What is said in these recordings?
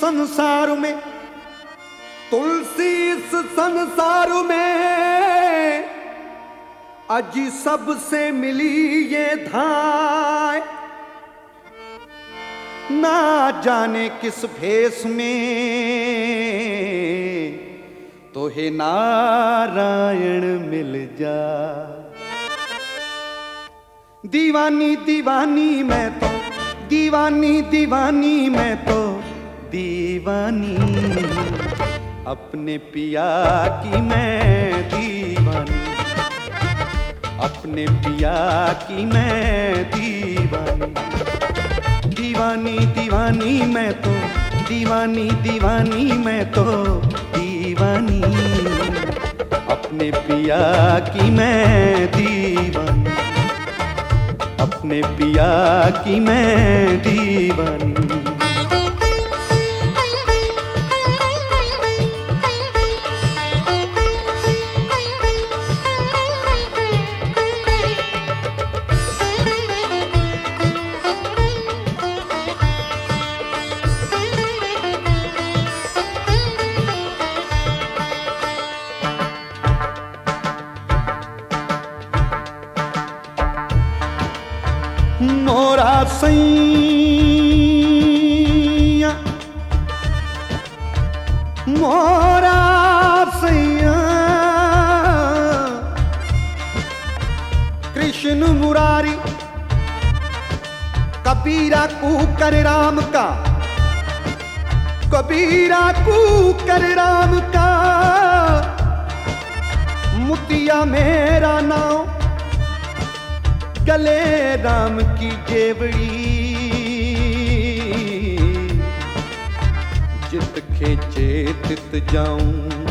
संसार में, तुलसी इस संसार में, अजी सबसे मिली ये धाय। ना जाने किस भेष में तो हे नारायण मिल जा। दीवानी दीवानी मैं तो, दीवानी दीवानी मैं तो दीवानी, अपने पिया की मैं दीवानी, अपने पिया की मैं दीवानी। दीवानी दीवानी मैं तो, दीवानी दीवानी मैं तो दीवानी, अपने पिया की मैं दीवानी, अपने पिया की मैं दीवानी। मोरा सैया, मोरा सैया, कृष्ण मुरारी कबीरा कू कर राम का, कबीरा कू कर राम का, मुतिया मेरा नाम, गले राम की जेवड़ी, जित खेचे तित जाऊं।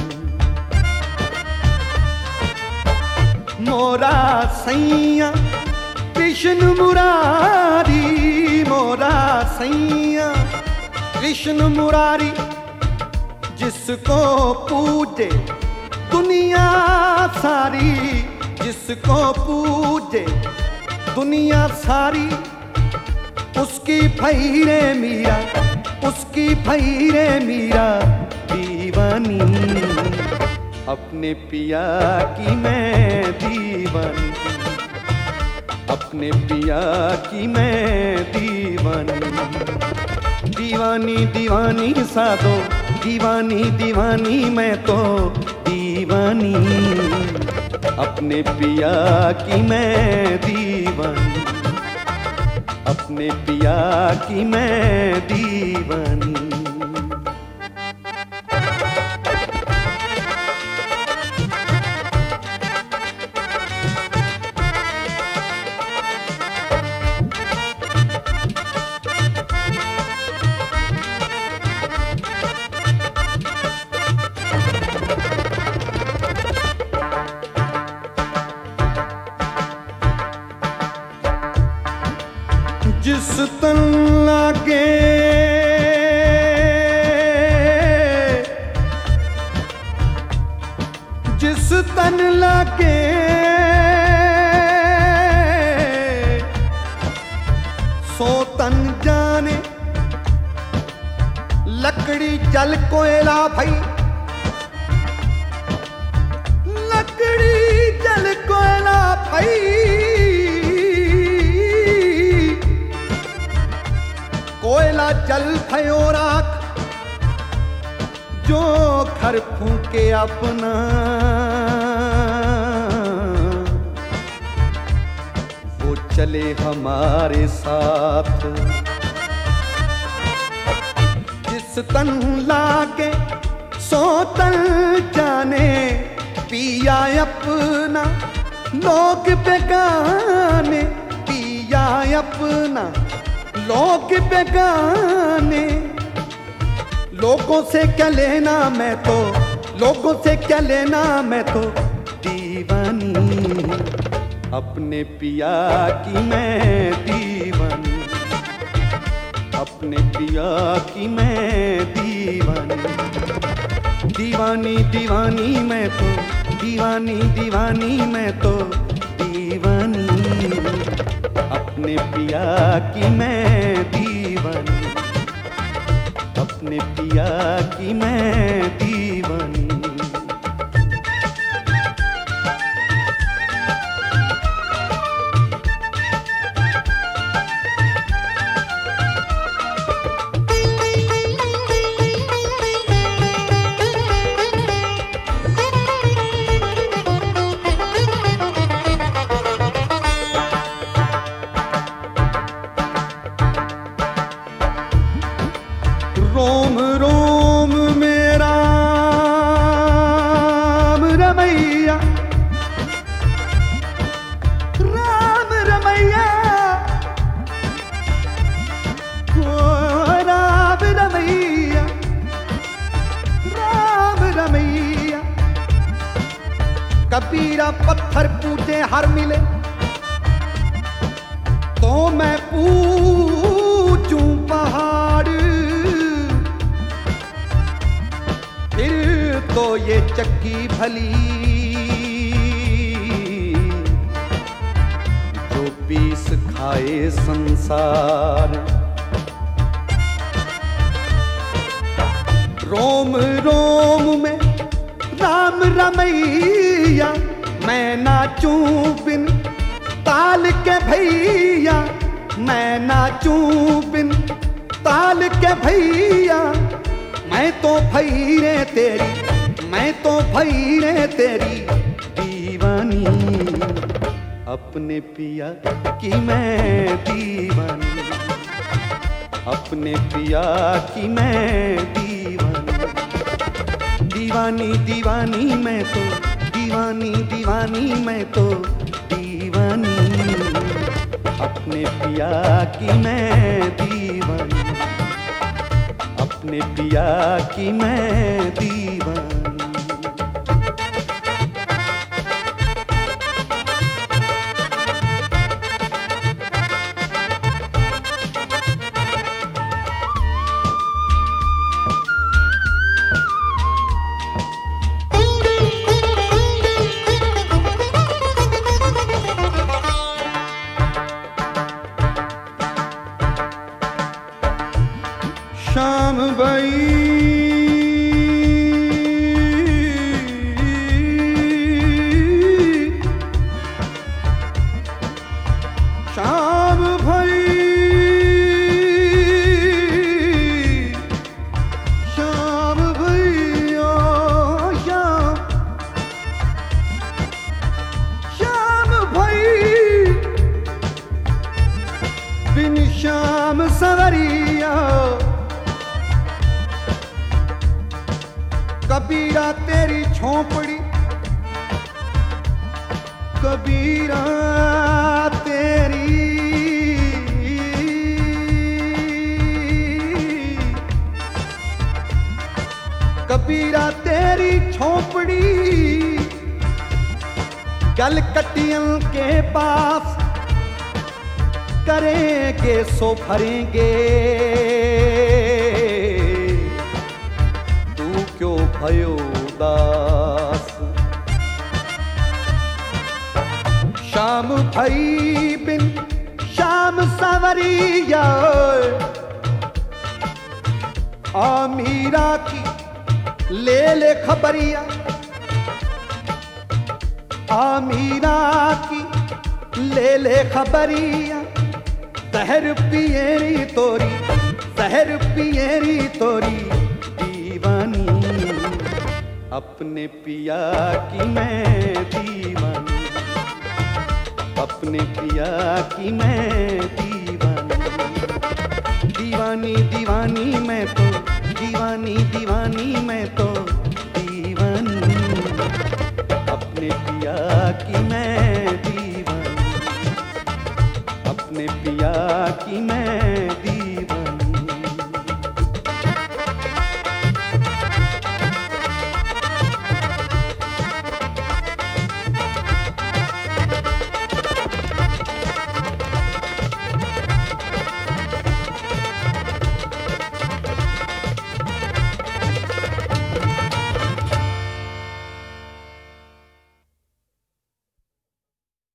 मोरा सैया कृष्ण मुरारी, मोरा सैया कृष्ण मुरारी, जिसको पूजे दुनिया सारी, जिसको पूजे दुनिया सारी, उसकी फैरे मीरा, उसकी फैरे मीरा दीवानी, अपने पिया की मैं दीवानी, अपने पिया की मैं दीवानी। दीवानी दीवानी साधो, दीवानी दीवानी मैं तो दीवानी, अपने पिया की मैं दीवानी, अपने पिया की मैं दीवानी। जिस तन लागे, जिस तन लागे, सो तन जाने, लकड़ी जल कोयला भई, लकड़ी जल कोयला भई, कोयला जल भयो राख, जो घर फूके अपना, वो चले हमारे साथ। जिस तन लागे सो तन जाने, पिया अपना लोग बेगाने, पिया अपना लोग बेगाने। लोगों से क्या लेना मैं तो, लोगों से क्या लेना मैं तो दीवानी, अपने पिया की मैं दीवानी, अपने पिया की मैं दीवानी। दीवानी दीवानी मैं तो, दीवानी दीवानी मैं तो दीवानी, अपने पिया की मैं दीवानी, अपने अपने पिया की मैं दीवानी। रोम रोम में राम रमैया, राम रमैया, ओ राम रमैया, राम रमैया। कबीरा पत्थर पूजे हर मिले तो मैं पूजूं पहाड़, तो ये चक्की भली जो पीस खाए संसार। रोम रोम में राम रमैया, मैं नाचूं बिन ताल के भैया, मैं नाचूं बिन ताल के भैया। मैं तो भैरे तेरी, मैं तो भैरे तेरी दीवानी, अपने पिया की मैं दीवानी, अपने पिया की मैं दीवानी। दीवानी दीवानी मैं तो, दीवानी दीवानी मैं तो दीवानी, अपने पिया की मैं दीवानी, अपने पिया की मैं दीवानी। श्याम भाई, श्याम भाई, श्याम भैया, श्याम भाई, बिन श्याम सवरिया। कबीरा तेरी झोंपड़ी, कबीरा तेरी, कबीरा तेरी झोंपड़ी गलकटियन के पास करेंगे सो भरेंगे। क्यों भयो दास, श्याम भाई बिन श्याम सवरिया। आ मीरा की ले ले खबरिया, आ मीरा की ले ले खबरिया। जहर पिएरी तोरी, जहर पिएरी तोरी दीवानी, अपने पिया की मैं दीवानी, अपने पिया की मैं दीवानी। दीवानी दीवानी मैं तो, दीवानी दीवानी मैं तो दीवानी, अपने पिया की मैं दीवानी।